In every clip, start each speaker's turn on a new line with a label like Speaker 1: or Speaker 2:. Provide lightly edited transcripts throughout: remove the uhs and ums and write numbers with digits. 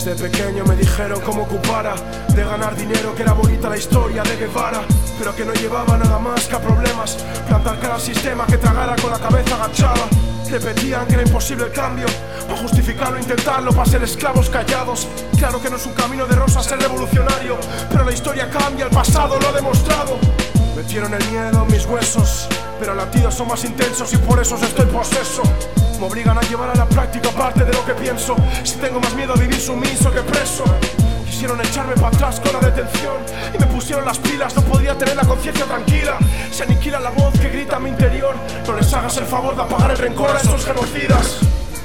Speaker 1: Desde pequeño me dijeron cómo ocupara de ganar dinero, que era bonita la historia de Guevara, pero que no llevaba nada más que a problemas. Plantar cara al sistema que tragara con la cabeza agachada. Repetían que era imposible el cambio, para justificarlo, intentarlo, para ser esclavos callados. Claro que no es un camino de rosas ser revolucionario, pero la historia cambia, el pasado lo ha demostrado. Metieron el miedo en mis huesos, pero los latidos son más intensos y por eso estoy poseso. Me obligan a llevar a la práctica parte de lo que pienso. Si tengo más miedo a vivir sumiso que preso. Quisieron echarme para atrás con la detención y me pusieron las pilas, no podía tener la conciencia tranquila. Se aniquila la voz que grita a mi interior. No les hagas el favor de apagar el rencor a esos genocidas.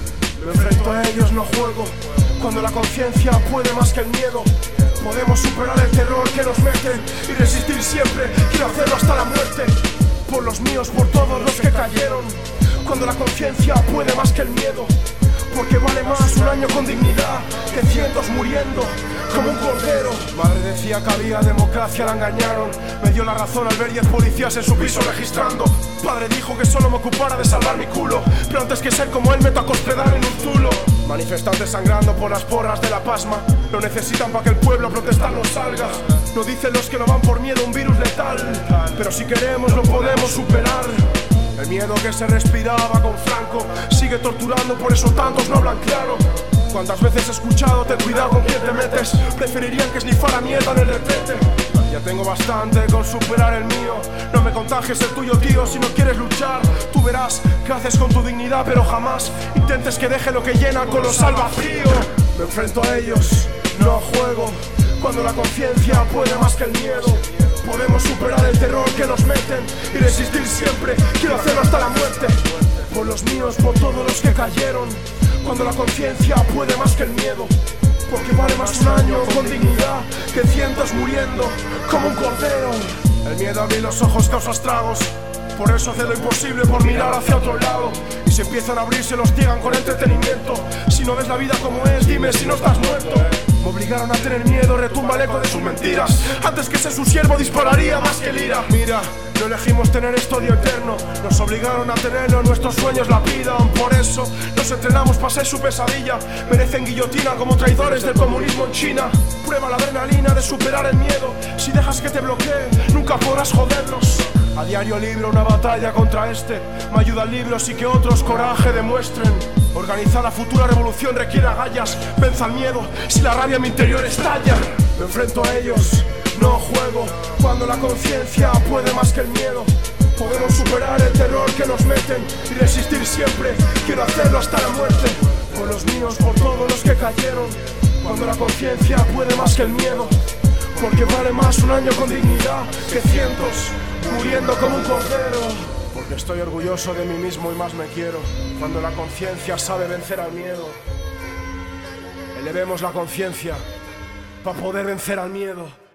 Speaker 1: Me enfrento a ellos, no juego, cuando la conciencia puede más que el miedo. Podemos superar el terror que nos meten y resistir siempre, quiero hacerlo hasta la muerte. Por los míos, por todos los que cayeron, cuando la conciencia puede más que el miedo. Porque vale más un año con dignidad que cientos muriendo como un cordero. Madre decía que había democracia, la engañaron. Me dio la razón al ver 10 policías en su piso registrando. Padre dijo que solo me ocupara de salvar mi culo, pero antes que ser como él me tocó hospedar en un zulo. Manifestantes sangrando por las porras de la pasma, lo necesitan para que el pueblo a protestar no salga. No dicen los que no van por miedo a un virus letal, pero si queremos lo podemos superar. El miedo que se respiraba con Franco sigue torturando, por eso tantos no hablan claro. Cuántas veces he escuchado, ten cuidado con quién te metes, preferirían que esnifara mierda en el retrete. Ya tengo bastante con superar el mío, no me contagies el tuyo, tío. Si no quieres luchar, tú verás qué haces con tu dignidad, pero jamás intentes que deje lo que llena colosal vacío. Me enfrento a ellos, no juego, cuando la conciencia puede más que el miedo. Podemos superar el terror que nos meten y resistir siempre, quiero hacerlo hasta la muerte. Por los míos, por todos los que cayeron, cuando la conciencia puede más que el miedo. Porque vale más un año con dignidad que cientos muriendo como un cordero. El miedo a abrir los ojos causa estragos, por eso hace lo imposible por mirar hacia otro lado. Y si empiezan a abrirse los ciegan con entretenimiento. Si no ves la vida como es, dime si no estás muerto. Me obligaron a tener miedo, retumba el eco de sus mentiras. Antes que ser su siervo dispararía más que el ira. Mira, no elegimos tener este odio eterno, nos obligaron a tenerlo, nuestros sueños la pidan. Por eso nos entrenamos para ser su pesadilla. Merecen guillotina como traidores del comunismo en China. Prueba la adrenalina de superar el miedo. Si dejas que te bloquee, nunca podrás joderlos. A diario libro una batalla contra este. Me ayuda el libro, sí que otros coraje demuestren. Organizar la futura revolución requiere agallas. Venza el miedo si la rabia en mi interior estalla. Me enfrento a ellos, no juego, cuando la conciencia puede más que el miedo. Podemos superar el terror que nos meten y resistir siempre, quiero hacerlo hasta la muerte. Por los míos, por todos los que cayeron, cuando la conciencia puede más que el miedo. Porque vale más un año con dignidad que cientos muriendo como un cordero. Porque estoy orgulloso de mí mismo y más me quiero, cuando la conciencia sabe vencer al miedo. Elevemos la conciencia para poder vencer al miedo.